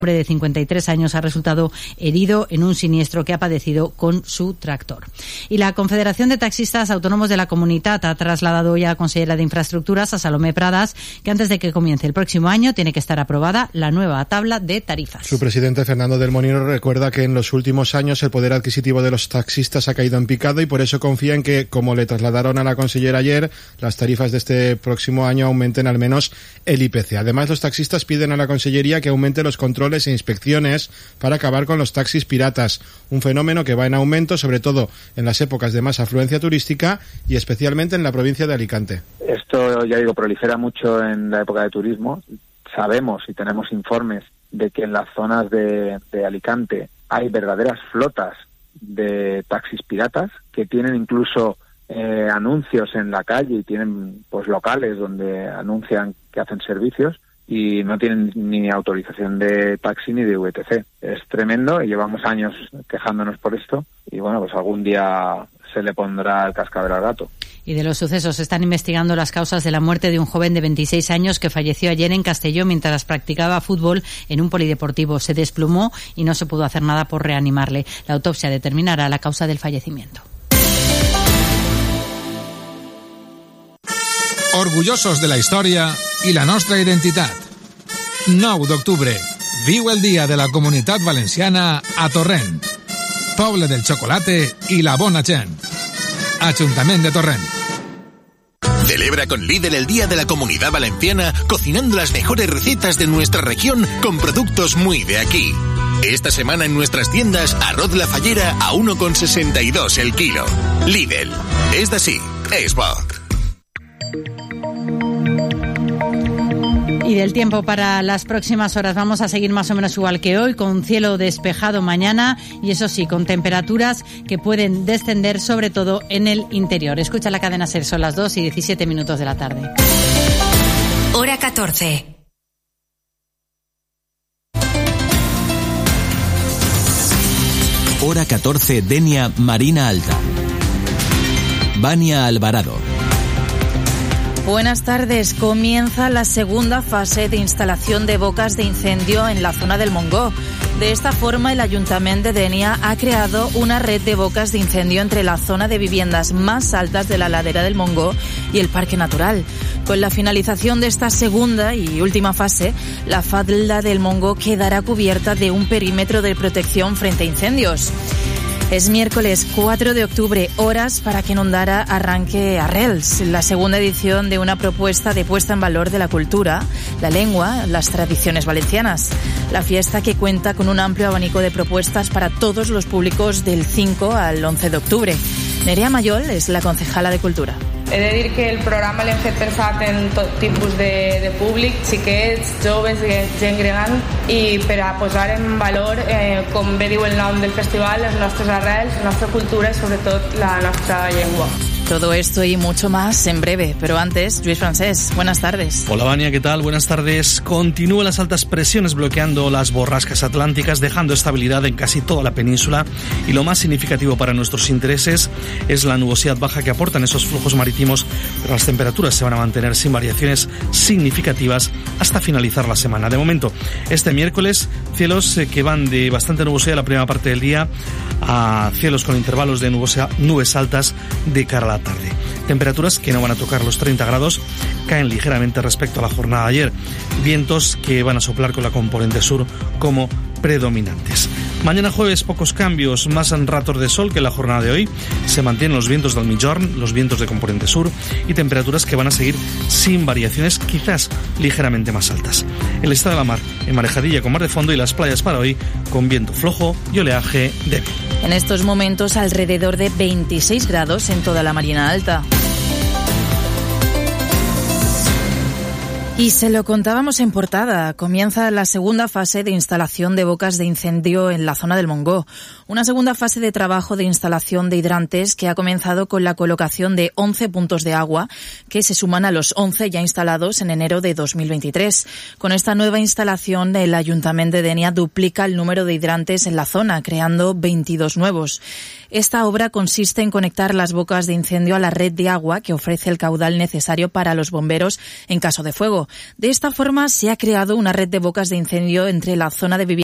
hombre de 53 años ha resultado herido en un siniestro que ha padecido con su tractor. Y la Confederación de Taxistas Autónomos de la Comunitat ha trasladado hoy a la consellera de Infraestructuras, a Salomé Pradas, que antes de que comience el próximo año tiene que estar aprobada la nueva tabla de tarifas. Su presidente, Fernando del Molino, recuerda que en los últimos años el poder adquisitivo de los taxistas ha caído en picado y por eso confía en que, como le trasladaron a la consellera ayer, las tarifas de este próximo año aumenten al menos el IPC. Además, los taxistas piden a la consellería que aumente los controles e inspecciones para acabar con los taxis piratas, un fenómeno que va en aumento, sobre todo en las épocas de más afluencia turística y especialmente en la provincia de Alicante. Esto, ya digo, prolifera mucho en la época de turismo. Sabemos y tenemos informes de que en las zonas de Alicante hay verdaderas flotas de taxis piratas que tienen incluso anuncios en la calle y tienen pues locales donde anuncian que hacen servicios y no tienen ni autorización de taxi ni de VTC. Es tremendo y llevamos años quejándonos por esto y bueno, pues algún día se le pondrá el cascabel al gato. Y de los sucesos, están investigando las causas de la muerte de un joven de 26 años que falleció ayer en Castelló mientras practicaba fútbol en un polideportivo. Se desplomó y no se pudo hacer nada por reanimarle. La autopsia determinará la causa del fallecimiento. Orgullosos de la història i la nostra identitat. 9 d'octubre. Viu el Dia de la Comunitat Valenciana a Torrent. Poble del chocolate y la bona gent. Ajuntament de Torrent. Celebra con Lidl el Día de la Comunidad Valenciana cocinando las mejores recetas de nuestra región con productos muy de aquí. Esta semana en nuestras tiendas, arroz La Fallera a 1,62 el kilo. Lidl. Es de sí. Es poc. Y del tiempo para las próximas horas vamos a seguir más o menos igual que hoy, con cielo despejado mañana y eso sí, con temperaturas que pueden descender sobre todo en el interior. Escucha la cadena SER, son las 2:17 de la tarde. Hora 14. Hora 14, Denia, Marina Alta. Vania Alvarado. Buenas tardes. Comienza la segunda fase de instalación de bocas de incendio en la zona del Montgó. De esta forma, el Ayuntamiento de Denia ha creado una red de bocas de incendio entre la zona de viviendas más altas de la ladera del Montgó y el Parque Natural. Con la finalización de esta segunda y última fase, la falda del Montgó quedará cubierta de un perímetro de protección frente a incendios. Es miércoles 4 de octubre, horas para que en Ondara arranque Arrels, la segunda edición de una propuesta de puesta en valor de la cultura, la lengua, las tradiciones valencianas. La fiesta que cuenta con un amplio abanico de propuestas para todos los públicos del 5 al 11 de octubre. Nerea Mayol es la concejala de Cultura. He de dir que el programa l'hem fet pensat en tot tipus de públic, xiquets, joves, gent gran, i per a posar en valor, com bé diu el nom del festival, les nostres arrels, la nostra cultura i sobretot la nostra llengua. Todo esto y mucho más en breve, pero antes, Luis Francés, buenas tardes. Hola Vania, ¿qué tal? Buenas tardes. Continúan las altas presiones bloqueando las borrascas atlánticas, dejando estabilidad en casi toda la península y lo más significativo para nuestros intereses es la nubosidad baja que aportan esos flujos marítimos, pero las temperaturas se van a mantener sin variaciones significativas hasta finalizar la semana. De momento, este miércoles, cielos que van de bastante nubosidad la primera parte del día a cielos con intervalos de nubes altas de cara a la tarde. Temperaturas que no van a tocar los 30 grados, caen ligeramente respecto a la jornada de ayer. Vientos que van a soplar con la componente sur como predominantes. Mañana jueves pocos cambios, más en ratos de sol que en la jornada de hoy. Se mantienen los vientos del Migjorn, los vientos de componente sur y temperaturas que van a seguir sin variaciones, quizás ligeramente más altas. El estado de la mar en marejadilla con mar de fondo y las playas para hoy con viento flojo y oleaje débil. En estos momentos alrededor de 26 grados en toda la Marina Alta. Y se lo contábamos en portada. Comienza la segunda fase de instalación de bocas de incendio en la zona del Montgó. Una segunda fase de trabajo de instalación de hidrantes que ha comenzado con la colocación de 11 puntos de agua que se suman a los 11 ya instalados en enero de 2023. Con esta nueva instalación, el Ayuntamiento de Denia duplica el número de hidrantes en la zona, creando 22 nuevos. Esta obra consiste en conectar las bocas de incendio a la red de agua que ofrece el caudal necesario para los bomberos en caso de fuego. De esta forma se ha creado una red de bocas de incendio entre la zona de vivienda